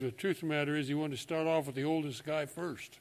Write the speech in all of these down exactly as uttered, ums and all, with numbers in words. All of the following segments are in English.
The truth of the matter is he wanted to start off with the oldest guy first.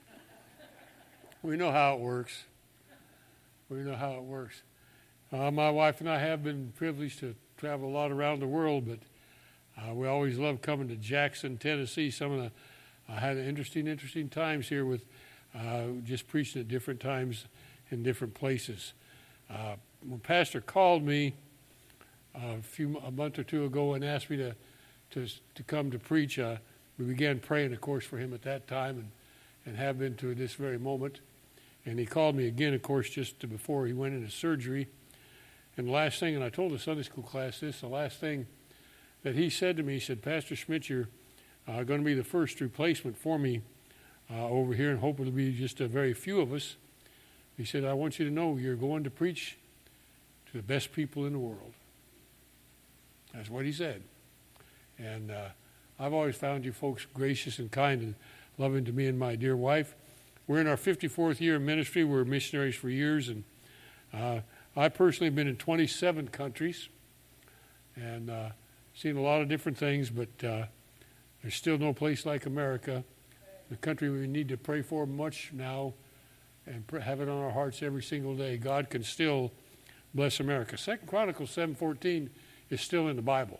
We know how it works. We know how it works. Uh, my wife and I have been privileged to travel a lot around the world, but uh, we always love coming to Jackson, Tennessee. Some of the I uh, had interesting, interesting times here with uh, just preaching at different times in different places. Uh, when Pastor called me uh, a few a month or two ago and asked me to to to come to preach, uh, we began praying, of course, for him at that time, and and have been to this very moment. And he called me again, of course, just to before he went into surgery. And the last thing, and I told the Sunday school class this, the last thing that he said to me, he said, "Pastor Schmidt, you're uh, going to be the first replacement for me uh, over here, and hope it'll be just a very few of us." He said, "I want you to know you're going to preach to the best people in the world." That's what he said. And uh, I've always found you folks gracious and kind and loving to me and my dear wife. We're in our fifty-fourth year of ministry. We're missionaries for years, and uh, I personally have been in twenty-seven countries and uh, seen a lot of different things, but uh, there's still no place like America, the country we need to pray for much now and have it on our hearts every single day. God can still bless America. Second Chronicles seven fourteen is still in the Bible,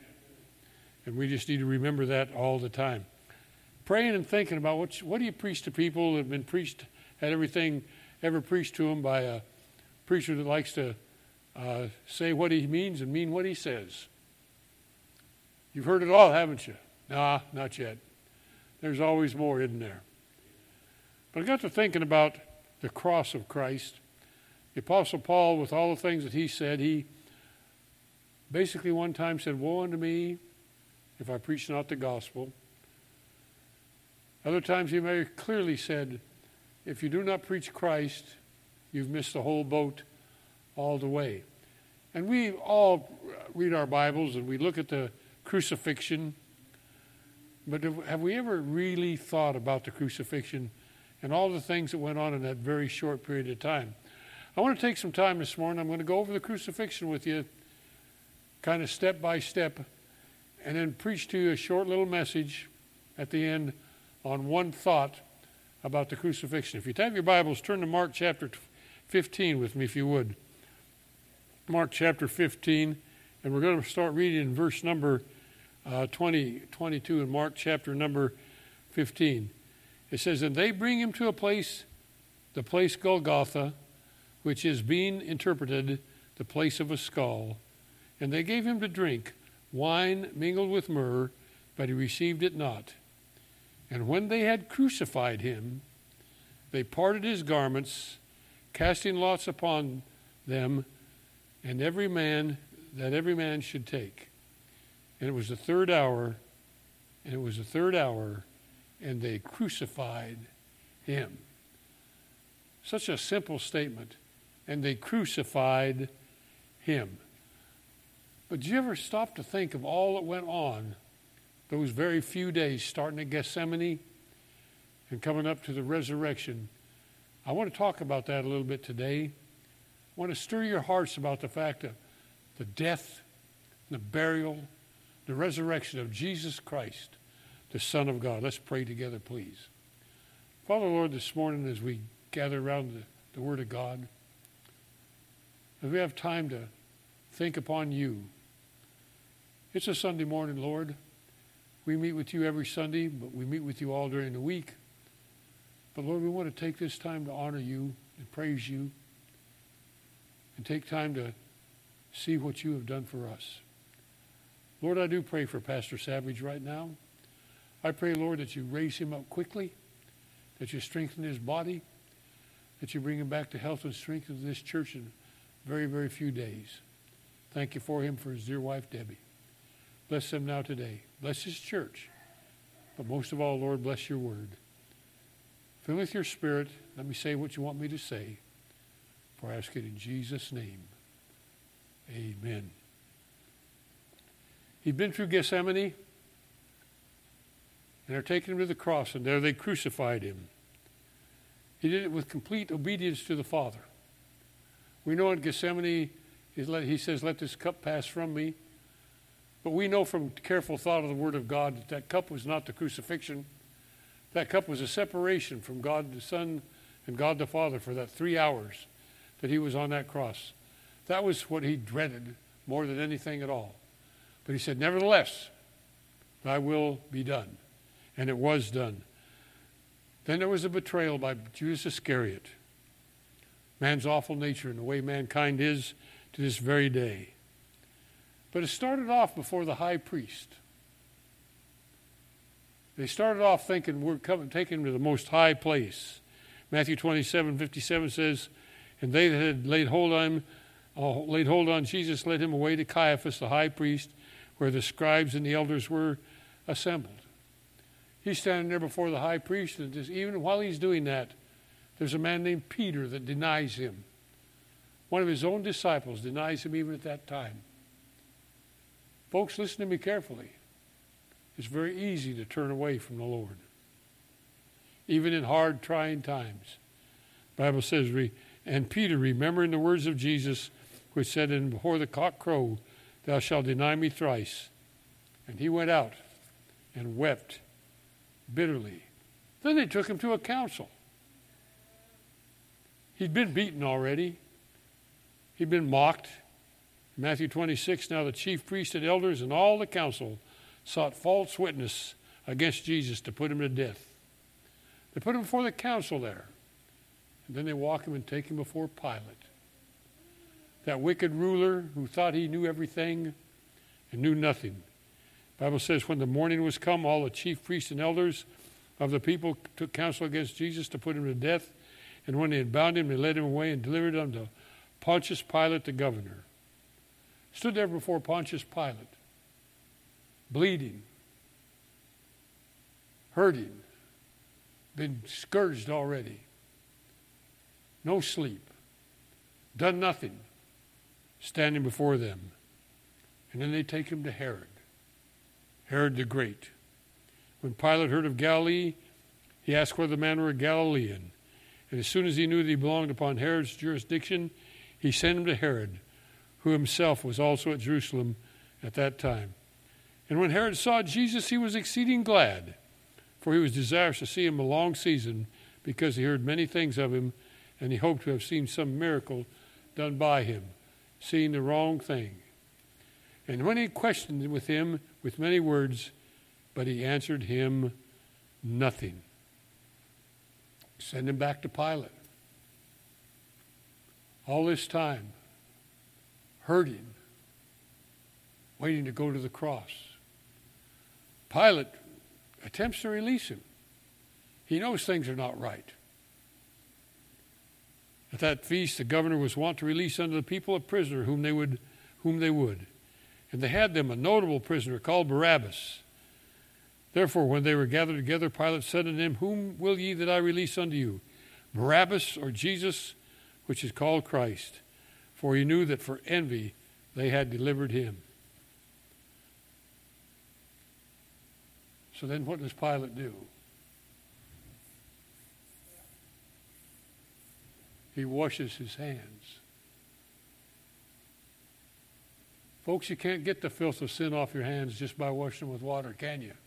and we just need to remember that all the time. Praying and thinking about what, what do you preach to people that have been preached, had everything ever preached to them by a preacher that likes to uh, say what he means and mean what he says. You've heard it all, haven't you? Nah, not yet. There's always more, isn't there? But I got to thinking about the cross of Christ. The Apostle Paul, with all the things that he said, he basically one time said, "Woe unto me if I preach not the gospel." Other times he very clearly said, if you do not preach Christ, you've missed the whole boat all the way. And we all read our Bibles and we look at the crucifixion, but have we ever really thought about the crucifixion and all the things that went on in that very short period of time? I want to take some time this morning. I'm going to go over the crucifixion with you, kind of step by step, and then preach to you a short little message at the end on one thought about the crucifixion. If you have your Bibles, turn to Mark chapter fifteen with me, if you would. Mark chapter fifteen, and we're going to start reading in verse number uh, twenty, twenty-two in Mark chapter number fifteen. It says, "And they bring him to a place, the place Golgotha, which is being interpreted the place of a skull. And they gave him to drink wine mingled with myrrh, but he received it not. And when they had crucified him, they parted his garments, casting lots upon them, and every man that every man should take. And it was the third hour, and it was the third hour, and they crucified him." Such a simple statement. And they crucified him. But did you ever stop to think of all that went on those very few days, starting at Gethsemane and coming up to the resurrection? I want to talk about that a little bit today. I want to stir your hearts about the fact of the death, the burial, the resurrection of Jesus Christ, the Son of God. Let's pray together, please. Father, Lord, this morning as we gather around the, the Word of God, as we have time to think upon you. It's a Sunday morning, Lord. We meet with you every Sunday, but we meet with you all during the week. But Lord, we want to take this time to honor you and praise you and take time to see what you have done for us. Lord, I do pray for Pastor Savage right now. I pray, Lord, that you raise him up quickly, that you strengthen his body, that you bring him back to health and strength of this church in very, very few days. Thank you for him, for his dear wife, Debbie. Bless them now today. Bless his church. But most of all, Lord, bless your word. Fill with your spirit. Let me say what you want me to say. For I ask it in Jesus' name. Amen. He'd been through Gethsemane, and they're taking him to the cross, and there they crucified him. He did it with complete obedience to the Father. We know in Gethsemane, he says, "Let this cup pass from me." But we know from careful thought of the Word of God that that cup was not the crucifixion. That cup was a separation from God the Son and God the Father for that three hours that he was on that cross. That was what he dreaded more than anything at all. But he said, nevertheless, thy will be done. And it was done. Then there was a betrayal by Judas Iscariot. Man's awful nature and the way mankind is to this very day. But it started off before the high priest. They started off thinking we're coming, taking him to the most high place. Matthew twenty-seven fifty-seven says, and they that had laid hold on him, uh, laid hold on Jesus, led him away to Caiaphas, the high priest, where the scribes and the elders were assembled. He's standing there before the high priest, and just, even while he's doing that, there's a man named Peter that denies him. One of his own disciples denies him even at that time. Folks, listen to me carefully. It's very easy to turn away from the Lord, even in hard, trying times. The Bible says, and Peter, remembering the words of Jesus, which said, and before the cock crow, thou shalt deny me thrice. And he went out and wept bitterly. Then they took him to a council. He'd been beaten already. He'd been mocked. Matthew twenty-six, now the chief priests and elders and all the council sought false witness against Jesus to put him to death. They put him before the council there. And then they walk him and take him before Pilate. That wicked ruler who thought he knew everything and knew nothing. The Bible says, when the morning was come, all the chief priests and elders of the people took counsel against Jesus to put him to death. And when they had bound him, they led him away and delivered him to Pontius Pilate, the governor. Stood there before Pontius Pilate, bleeding, hurting, been scourged already, no sleep, done nothing, standing before them. And then they take him to Herod, Herod the Great. When Pilate heard of Galilee, he asked whether the man were a Galilean. And as soon as he knew that he belonged upon Herod's jurisdiction, he sent him to Herod, who himself was also at Jerusalem at that time. And when Herod saw Jesus, he was exceeding glad, for he was desirous to see him a long season, because he heard many things of him, and he hoped to have seen some miracle done by him, seeing the wrong thing. And when he questioned with him with many words, but he answered him nothing. Send him back to Pilate. All this time, hurting, waiting to go to the cross. Pilate attempts to release him. He knows things are not right. At that feast, the governor was wont to release unto the people a prisoner whom they would, whom they would. And they had them a notable prisoner called Barabbas. Therefore, when they were gathered together, Pilate said unto them, whom will ye that I release unto you, Barabbas or Jesus, which is called Christ? For he knew that for envy they had delivered him. So then what does Pilate do? He washes his hands. Folks, you can't get the filth of sin off your hands just by washing them with water, can you?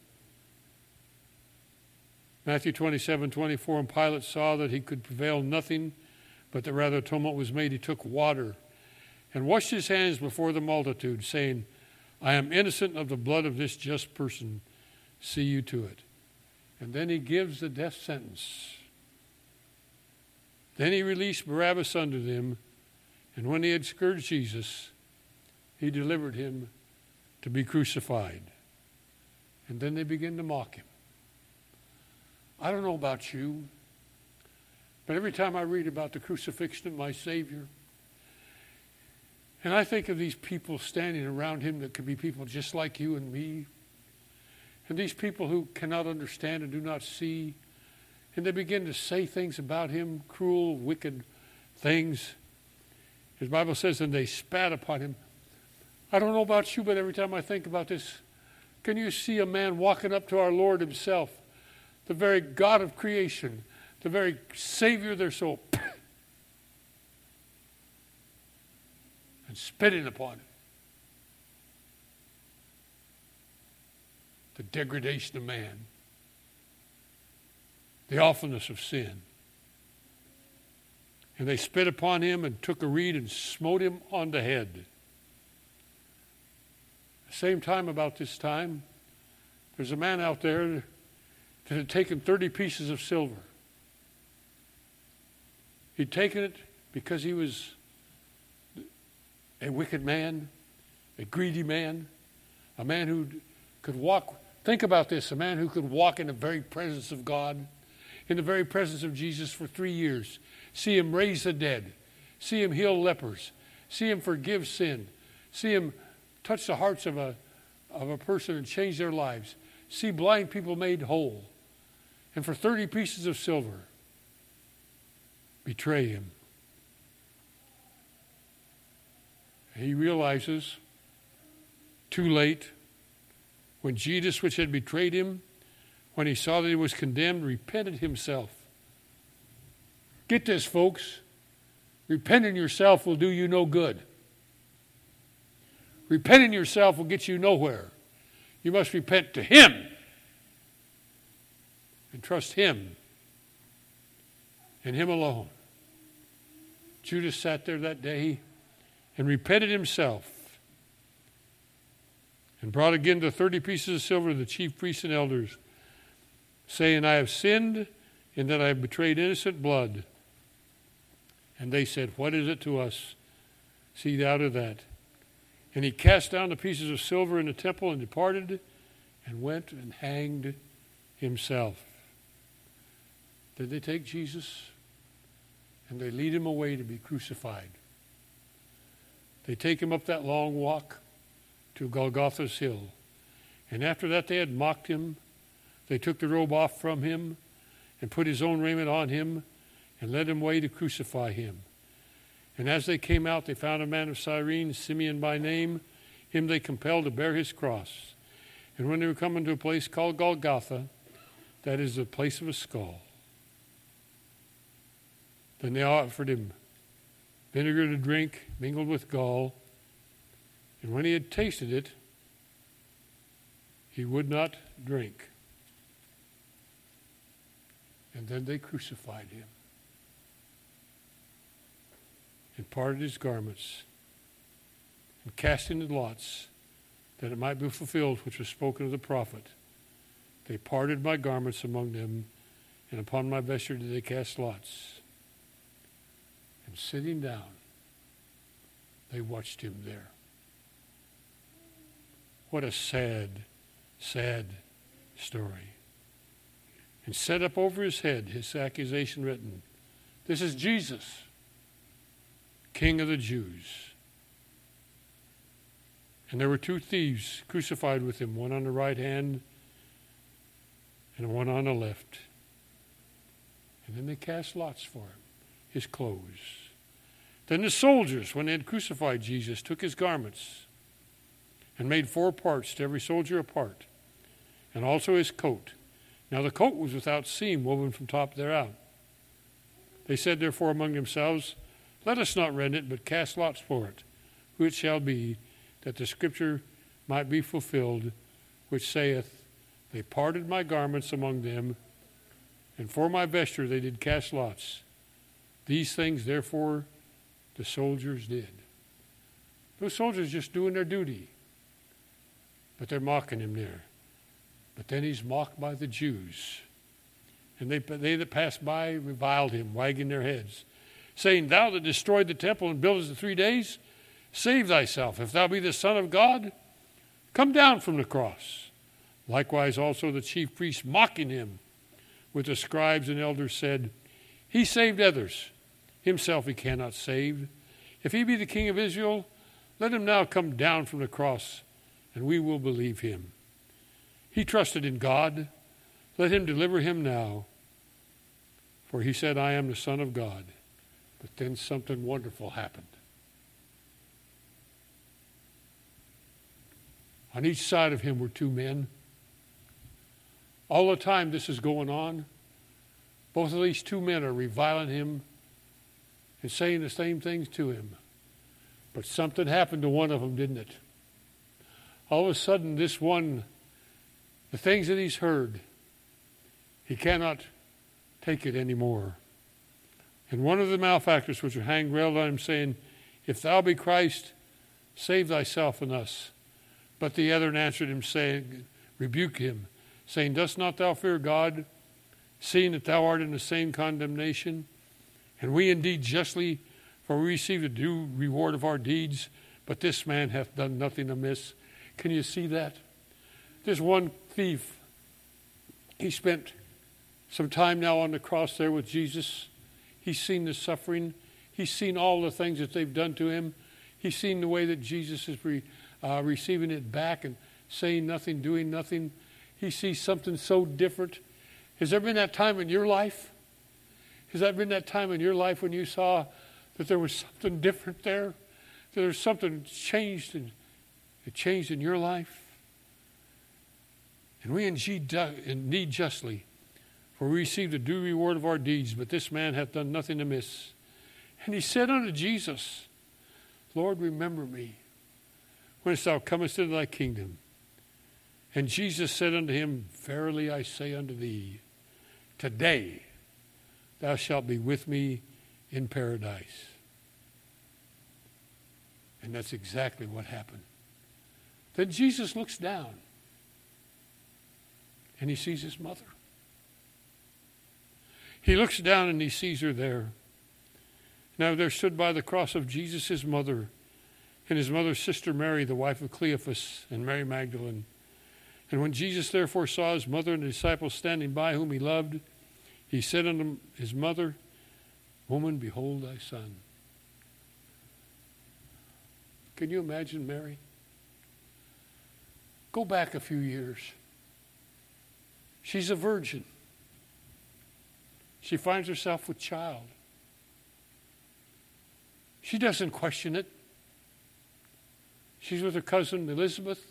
Matthew twenty-seven twenty-four, and Pilate saw that he could prevail nothing, but that rather tumult was made. He took water and washed his hands before the multitude, saying, I am innocent of the blood of this just person. See you to it. And then he gives the death sentence. Then he released Barabbas unto them, and when he had scourged Jesus, he delivered him to be crucified. And then they begin to mock him. I don't know about you, but every time I read about the crucifixion of my Savior, and I think of these people standing around him that could be people just like you and me, and these people who cannot understand and do not see, and they begin to say things about him, cruel, wicked things. His Bible says, and they spat upon him. I don't know about you, but every time I think about this, can you see a man walking up to our Lord himself, the very God of creation, the very Savior of their soul, and spitting upon him? the degradation of man, the awfulness of sin. And they spit upon him and took a reed and smote him on the head. Same time, about this time, there's a man out there that had taken thirty pieces of silver. He'd taken it because he was a wicked man, a greedy man, a man who could walk, think about this, a man who could walk in the very presence of God, in the very presence of Jesus for three years, see him raise the dead, see him heal lepers, see him forgive sin, see him touch the hearts of a, of a person and change their lives, see blind people made whole, and for thirty pieces of silver, betray him. He realizes, too late, when Judas, which had betrayed him, when he saw that he was condemned, repented himself. Get this, folks. Repenting yourself will do you no good. Repenting yourself will get you nowhere. You must repent to him and trust him and him alone. Judas sat there that day and repented himself and brought again the thirty pieces of silver to the chief priests and elders, saying, I have sinned in that I have betrayed innocent blood. And they said, what is it to us? See thou to that. And he cast down the pieces of silver in the temple and departed and went and hanged himself. Did they take Jesus? And they lead him away to be crucified. They take him up that long walk to Golgotha's hill. And after that they had mocked him. They took the robe off from him and put his own raiment on him and led him away to crucify him. And as they came out, they found a man of Cyrene, Simeon by name. Him they compelled to bear his cross. And when they were coming to a place called Golgotha, that is the place of a skull, then they offered him vinegar to drink, mingled with gall. And when he had tasted it, he would not drink. And then they crucified him and parted his garments and cast in the lots that it might be fulfilled which was spoken of the prophet. They parted my garments among them, and upon my vesture did they cast lots. And sitting down, they watched him there. What a sad, sad story. And set up over his head his accusation written, this is Jesus, King of the Jews. And there were two thieves crucified with him, one on the right hand and one on the left. And then they cast lots for him, his clothes. Then the soldiers, when they had crucified Jesus, took his garments and made four parts, to every soldier a part, and also his coat. Now the coat was without seam, woven from top thereout. They said therefore among themselves, let us not rend it, but cast lots for it, who it shall be, that the scripture might be fulfilled, which saith, they parted my garments among them, and for my vesture they did cast lots. These things therefore the soldiers did. Those soldiers just doing their duty, but they're mocking him there. But then he's mocked by the Jews. And they, they that passed by reviled him, wagging their heads, saying, thou that destroyed the temple and buildest in three days, save thyself. If thou be the Son of God, come down from the cross. Likewise also the chief priests, mocking him with the scribes and elders, said, he saved others. Himself he cannot save. If he be the King of Israel, let him now come down from the cross, and we will believe him. He trusted in God. Let him deliver him now. For he said, I am the Son of God. But then something wonderful happened. On each side of him were two men. All the time this is going on, both of these two men are reviling him and saying the same things to him. But something happened to one of them, didn't it? All of a sudden, this one the things that he's heard, he cannot take it anymore. And one of the malefactors which were hanged railed on him, saying, If thou be Christ, save thyself and us. But the other answered him, saying, rebuked him, saying, Dost not thou fear God, seeing that thou art in the same condemnation? And we indeed justly, for we receive the due reward of our deeds, but this man hath done nothing amiss. Can you see that? There's one thief. He spent some time now on the cross there with Jesus. He's seen the suffering. He's seen all the things that they've done to him. He's seen the way that Jesus is re, uh, receiving it back and saying nothing, doing nothing. He sees something so different. Has there been that time in your life? Has that been that time in your life when you saw that there was something different there? That there was something changed and it changed in your life? And we indeed justly, for we received the due reward of our deeds, but this man hath done nothing amiss. And he said unto Jesus, Lord, remember me when thou comest into thy kingdom. And Jesus said unto him, Verily I say unto thee, today thou shalt be with me in paradise. And that's exactly what happened. Then Jesus looks down and he sees his mother. He looks down and he sees her there. Now there stood by the cross of Jesus his mother, and his mother's sister Mary, the wife of Cleophas, and Mary Magdalene. And when Jesus therefore saw his mother and the disciples standing by whom he loved, he said unto his mother, Woman, behold thy son. Can you imagine Mary? Go back a few years. She's a virgin. She finds herself with child. She doesn't question it. She's with her cousin Elizabeth.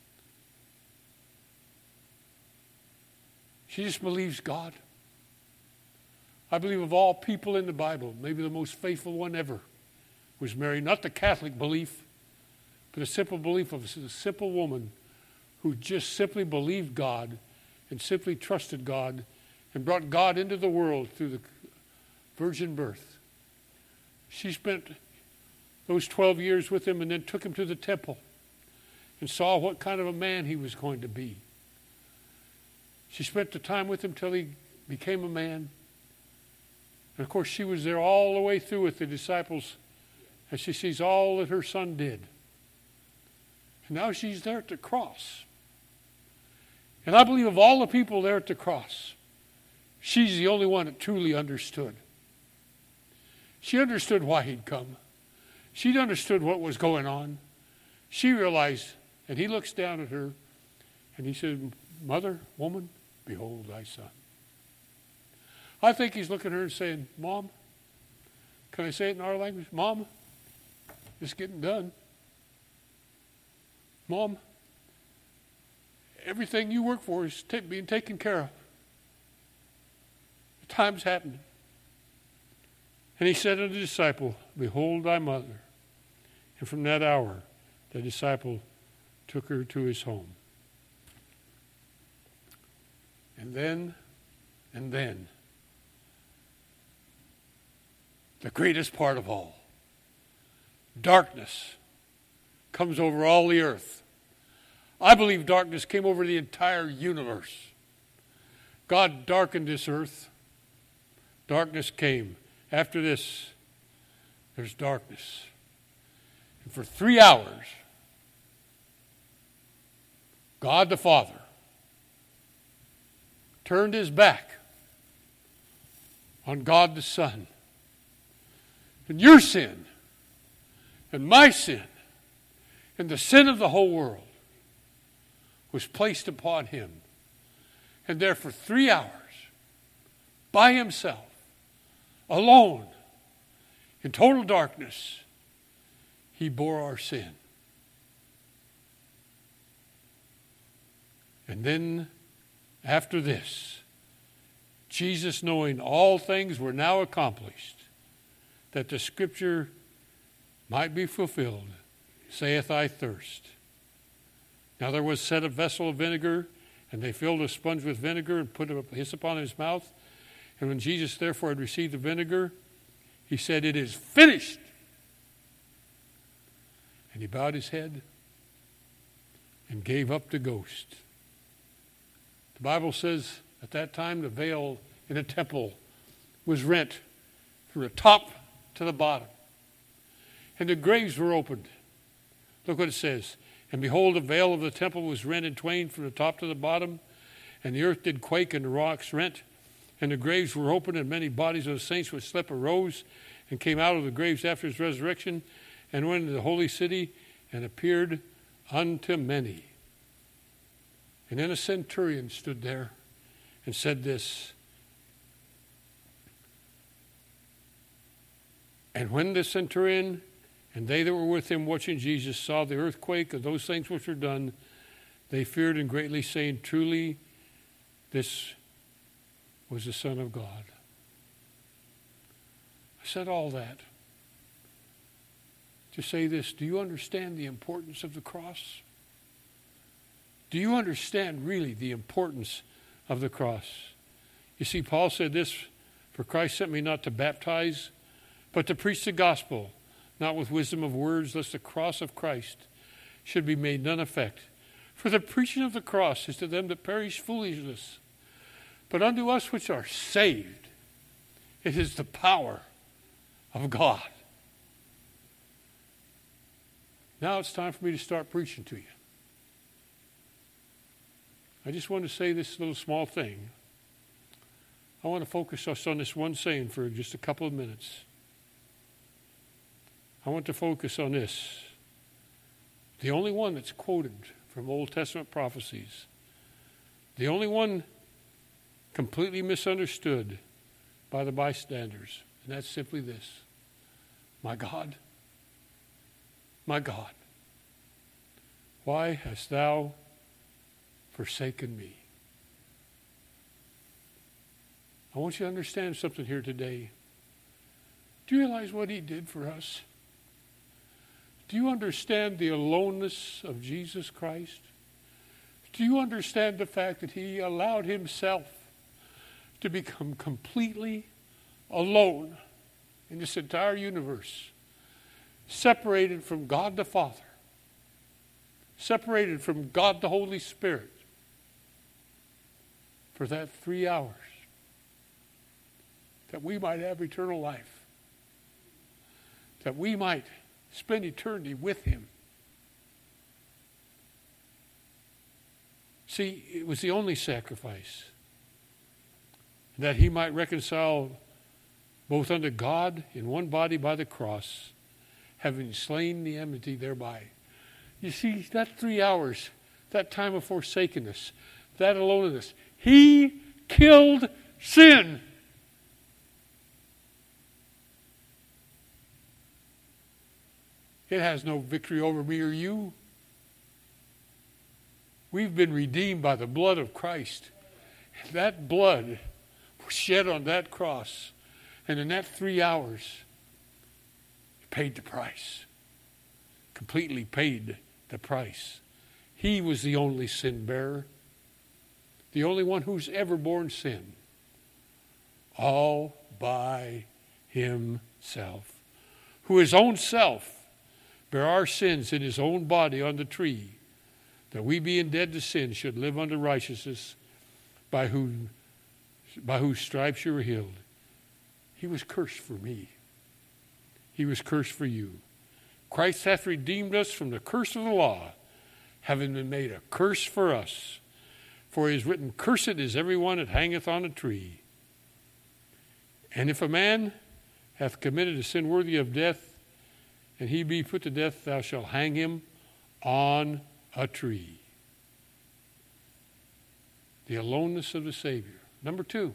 She just believes God. I believe of all people in the Bible, maybe the most faithful one ever was Mary. Not the Catholic belief, but a simple belief of a simple woman who just simply believed God and simply trusted God and brought God into the world through the virgin birth. She spent those twelve years with him and then took him to the temple and saw what kind of a man he was going to be. She spent the time with him till he became a man. And of course, she was there all the way through with the disciples as she sees all that her son did. And now she's there at the cross. And I believe of all the people there at the cross, she's the only one that truly understood. She understood why he'd come. She understood what was going on. She realized, and he looks down at her, and he said, Mother, woman, behold thy son. I think he's looking at her and saying, Mom, can I say it in our language? Mom, it's getting done. Mom, everything you work for is t- being taken care of. The time's happening. And he said unto the disciple, Behold thy mother. And from that hour, the disciple took her to his home. And then, and then, the greatest part of all, darkness comes over all the earth. I believe darkness came over the entire universe. God darkened this earth. Darkness came. After this, there's darkness. And for three hours, God the Father turned his back on God the Son. And your sin, and my sin, and the sin of the whole world was placed upon him. And there for three hours, by himself, alone, in total darkness, he bore our sin. And then, after this, Jesus, knowing all things were now accomplished, that the scripture might be fulfilled, saith, I thirst. Now there was set a vessel of vinegar, And they filled a sponge with vinegar and put a hyssop on his mouth. And when Jesus therefore had received the vinegar, he said, "It is finished." And he bowed his head and gave up the ghost. The Bible says at that time the veil in a temple was rent from the top to the bottom. And the graves were opened. Look what it says. And behold, the veil of the temple was rent in twain from the top to the bottom, and the earth did quake, and the rocks rent, and the graves were opened, and many bodies of the saints which slept arose, and came out of the graves after his resurrection, and went into the holy city, and appeared unto many. And then a centurion stood there and said this. And when the centurion and they that were with him watching Jesus saw the earthquake of those things which were done, they feared and greatly, saying, "Truly, this was the Son of God." I said all that to say this. Do you understand the importance of the cross? Do you understand really the importance of the cross? You see, Paul said this, "For Christ sent me not to baptize, but to preach the gospel, not with wisdom of words, lest the cross of Christ should be made none effect. For the preaching of the cross is to them that perish foolishness, but unto us which are saved, it is the power of God." Now it's time for me to start preaching to you. I just want to say this little small thing. I want to focus us on this one saying for just a couple of minutes. I want to focus on this. The only one that's quoted from Old Testament prophecies. The only one completely misunderstood by the bystanders. And that's simply this. My God, my God, why hast thou forsaken me? I want you to understand something here today. Do you realize what he did for us? Do you understand the aloneness of Jesus Christ? Do you understand the fact that he allowed himself to become completely alone in this entire universe, separated from God the Father, separated from God the Holy Spirit for that three hours, that we might have eternal life, that we might spend eternity with him. See, it was the only sacrifice that he might reconcile both unto God in one body by the cross, having slain the enmity thereby. You see, that three hours, that time of forsakenness, that aloneness, he killed sin. It has no victory over me or you. We've been redeemed by the blood of Christ. That blood was shed on that cross. And in that three hours, it paid the price. Completely paid the price. He was the only sin bearer. The only one who's ever borne sin. All by himself. Who his own self bear our sins in his own body on the tree, that we being dead to sin should live unto righteousness, by whom, by whose stripes you were healed. He was cursed for me. He was cursed for you. Christ hath redeemed us from the curse of the law, having been made a curse for us. For it is written, "Cursed is every one that hangeth on a tree." And if a man hath committed a sin worthy of death, and he be put to death, thou shalt hang him on a tree. The aloneness of the Savior. Number two,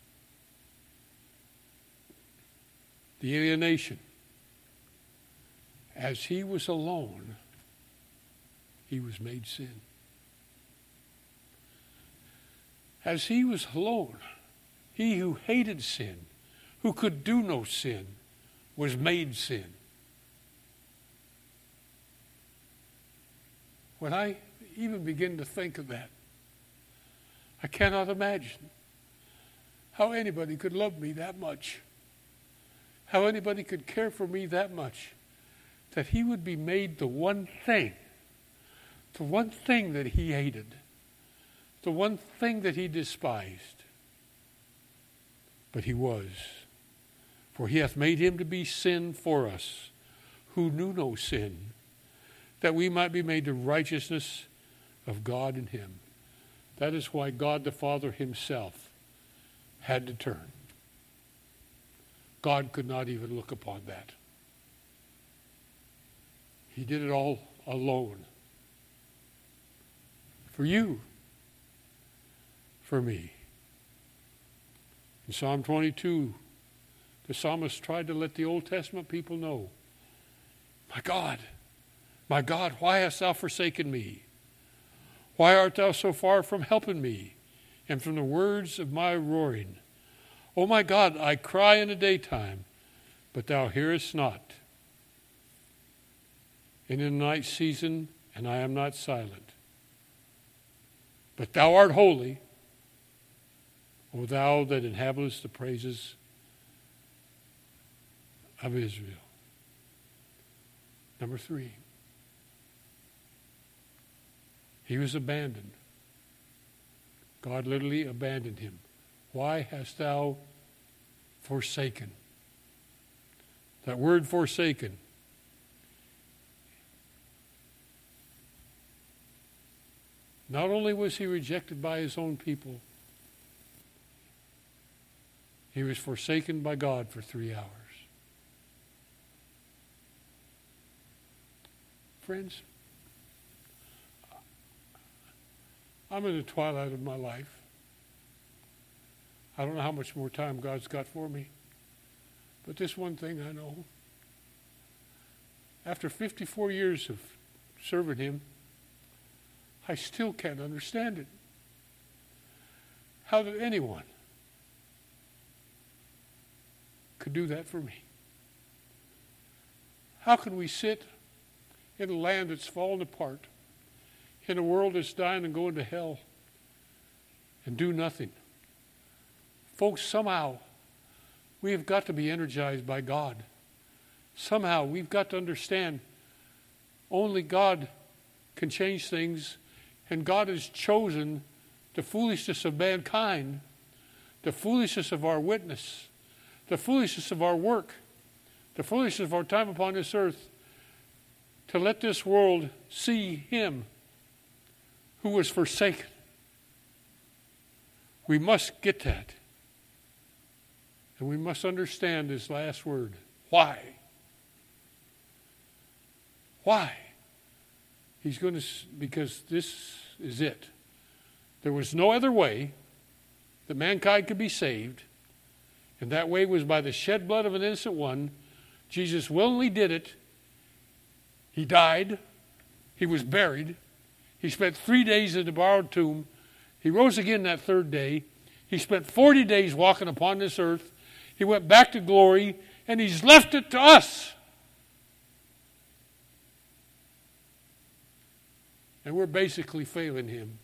the alienation. As he was alone, he was made sin. As he was alone, he who hated sin, who could do no sin, was made sin. When I even begin to think of that, I cannot imagine how anybody could love me that much, how anybody could care for me that much, that he would be made the one thing, the one thing that he hated, the one thing that he despised. But he was. For he hath made him to be sin for us, who knew no sin, that we might be made the righteousness of God in him. That is why God the Father himself had to turn. God could not even look upon that. He did it all alone. For you. For me. In Psalm twenty-two, the psalmist tried to let the Old Testament people know, my God, my God, why hast thou forsaken me? Why art thou so far from helping me and from the words of my roaring? O my God, I cry in the daytime, but thou hearest not. And in the night season, and I am not silent. But thou art holy, O thou that inhabitest the praises of Israel. Number three, he was abandoned. God literally abandoned him. Why hast thou forsaken? That word forsaken. Not only was he rejected by his own people, he was forsaken by God for three hours. Friends, I'm in the twilight of my life. I don't know how much more time God's got for me. But this one thing I know. After fifty-four years of serving him, I still can't understand it. How did anyone could do that for me? How can we sit in a land that's fallen apart, in a world that's dying and going to hell, and do nothing? Folks, somehow we have got to be energized by God. Somehow we've got to understand only God can change things, and God has chosen the foolishness of mankind, the foolishness of our witness, the foolishness of our work, the foolishness of our time upon this earth, to let this world see him who was forsaken. We must get that. And we must understand this last word. Why? Why? He's going to, because this is it. There was no other way that mankind could be saved, and that way was by the shed blood of an innocent one. Jesus willingly did it. He died. He was buried. He spent three days in the borrowed tomb. He rose again that third day. He spent forty days walking upon this earth. He went back to glory, and he's left it to us. And we're basically failing him.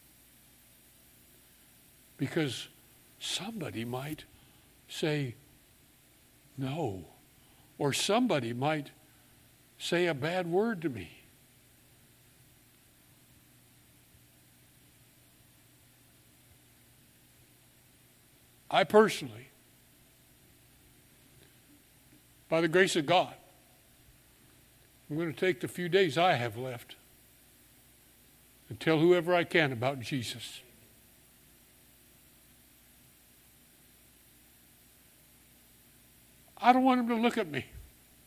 Because somebody might say no. Or somebody might say a bad word to me. I personally, by the grace of God, I'm going to take the few days I have left and tell whoever I can about Jesus. I don't want him to look at me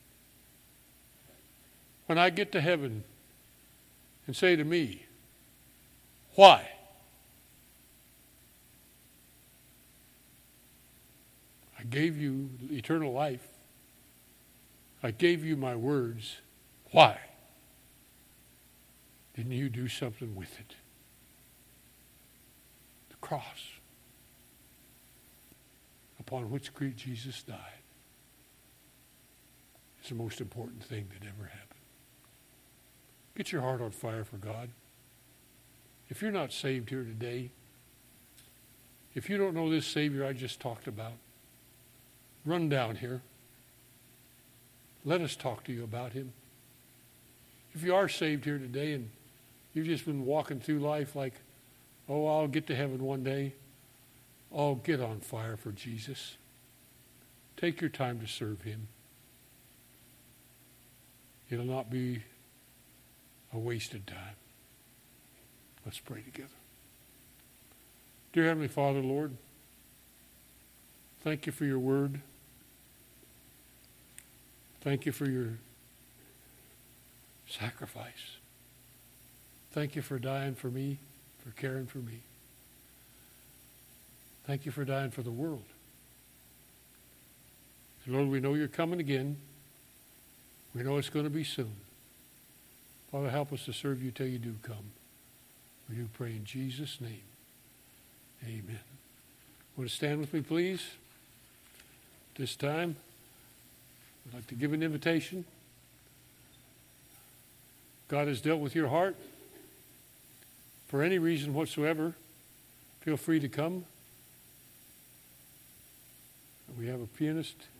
when I get to heaven and say to me, why? I gave you eternal life. I gave you my words. Why didn't you do something with it? The cross upon which Jesus died is the most important thing that ever happened. Get your heart on fire for God. If you're not saved here today, If you don't know this Savior I just talked about, run down here. Let us talk to you about him. If you are saved here today and you've just been walking through life like, oh, I'll get to heaven one day, oh, get on fire for Jesus. Take your time to serve him. It'll not be a wasted time. Let's pray together. Dear Heavenly Father, Lord, thank you for your word. Thank you for your sacrifice. Thank you for dying for me, for caring for me. Thank you for dying for the world. And Lord, we know you're coming again. We know it's going to be soon. Father, help us to serve you till you do come. We do pray in Jesus' name. Amen. Want to stand with me, please? This time, I'd like to give an invitation. God has dealt with your heart. For any reason whatsoever, feel free to come. We have a pianist